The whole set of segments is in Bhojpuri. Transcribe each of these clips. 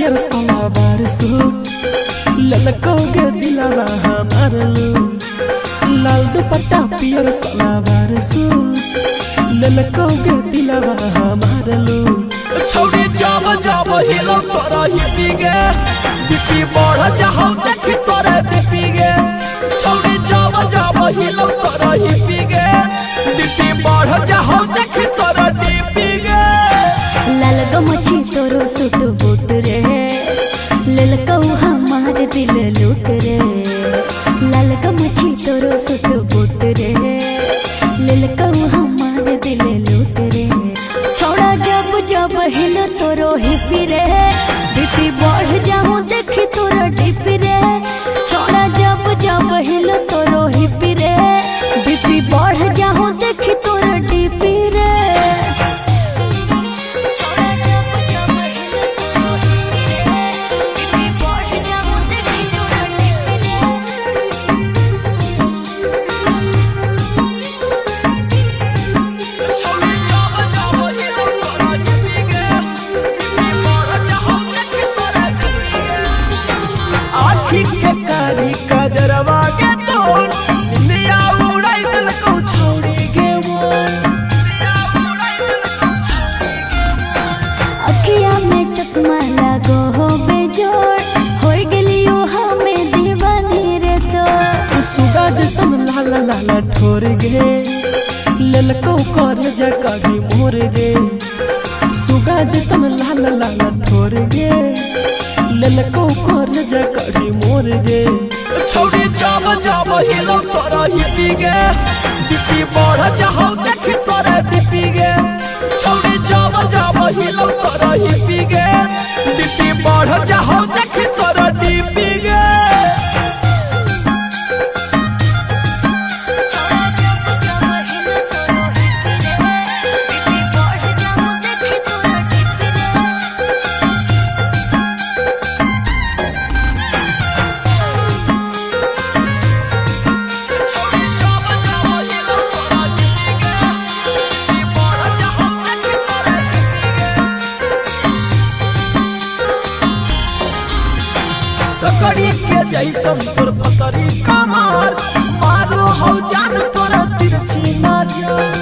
पियर सलवार सूट ललकोगे दिलवा हमार लूट। लाल दुपट्टा पियर सलवार सूट ललकोगे दिलवा हमार लूट। छोड़ी जब जब हिलो तोरा हिपी गे बीपी बढ़ जाओ देखी तोरे बीपी गे। छोड़ी जब जब हिलो तोरा हिपी गे बीपी बढ़ जाओ देखी तोरा डीपी गे। लाल गमछी तोरो सूट बूट रे ललकौ हमार दिल लूट रे। लाल गमछी तोरो सूट बूट रे ललकौ हमार दिल लूट रे। छोड़ा जब जब हिलो तोरो हिपी रे बीपी बढ़ जाऊं देखी तोरा डीपी रे। छोड़ा जब जब हिलो तोरो हिपी रे बीपी बढ़ जाऊं देखी तोरा डीपी रे। के कारी कजरवा के तोर इंदिया उड़ाई दिल को छोड़ी गे वो। अखिया में चश्मा लगो हो बेजोड़ हो गेलियो हमें दीवानी रे तो। सुगा जसन लाला लाला ठोर गे ललको कर जका गे मोर गे। सुगा जसन लाला लाला ठोर गे ललको कर जका गे मोर गे। छोड़ी जब जब हिलो तोरा हिपी गे बीपी बढ़ जाओ देखी तोरे बीपी गे। छोड़ी जब जब हिलो तोरा हिपी गे बीपी बढ़ जाओ देखी तोरा डीपी गे। ककड़ी के जैसन तोर पतरी कमार मारो हो जान तोरा तिरछी नजर।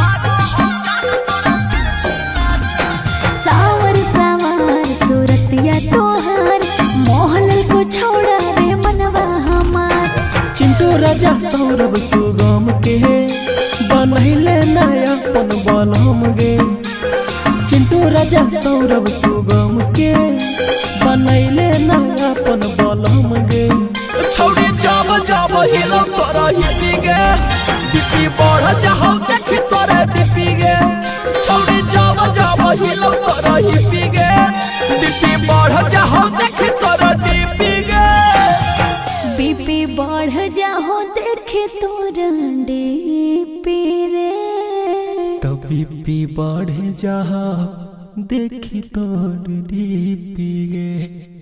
सावर सावर सूरतिया तोहार मोहलल को छोड़ा रे मनवा हमार। चिंटू राजा सौरभ सुगम के बनैले नयापन बलम गे। चिंटू राजा सौरभ सुगम के बनैले नयापन बलम गे। छोड़ी जब जब हिलो तोरा हिपी गे बीपी बढ़ जाओ देखी तोरे बीपी गे। छोड़ी जब जब हिलो तोरा हिपी गे बीपी बढ़ जाओ देखी तोरा डीपी गे। बीपी बढ़ जाओ देखे तोरा डीपी रे। तो बीपी बढ़ जा देखी तोर डीपी गे।